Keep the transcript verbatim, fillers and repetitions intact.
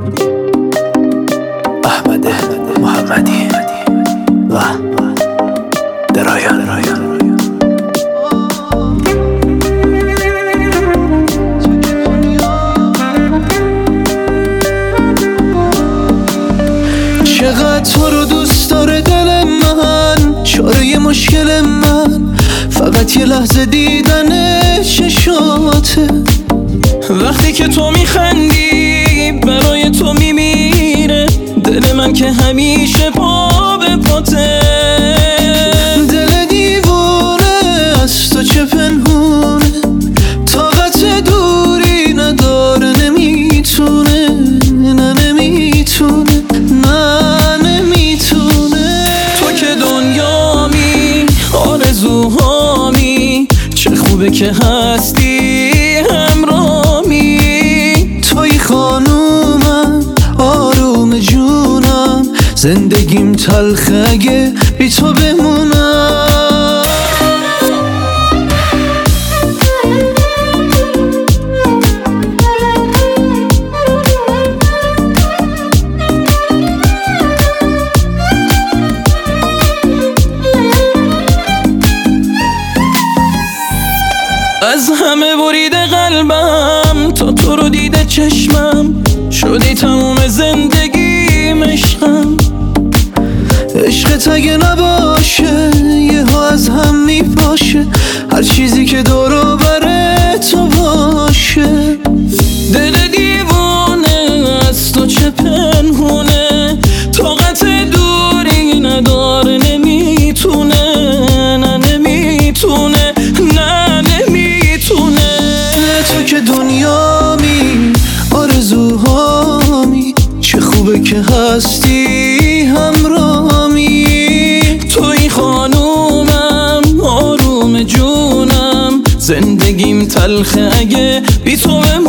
احمد محمدی و درایان چقدر تو رو دوست داره دل من، چاره مشکل من فقط یه لحظه دیدن چشاته. وقتی که تو میخندی برای تو میمیره دل من که همیشه پا به پاته. دل دیوونه از تو چه پنهونه، طاقت دوری نداره، نمیتونه نه نمیتونه نه نمیتونه. تو که دنیامی آرزوهامی، چه خوبه که هستی همرامی. توی خانومم آروم جونم، زندگیم تلخه اگه بی تو بمونم. از همه بریده قلبم تا تو رو دیده چشمم، شدی تموم زندگیم عشقم. عشقت اگه نباشه یه ها از هم میپاشه، هر چیزی که دور و بر تو باشه. دل دیوونه از تو چه پنهونه، طاقت دوری نداره، نمیتونه نه نمیتونه نه نمیتونه. تو که دنیامی آرزوهامی، چه خوبه که هستی همرامی. توی خانومم آروم جونم، زندگیم تلخه اگه بی تو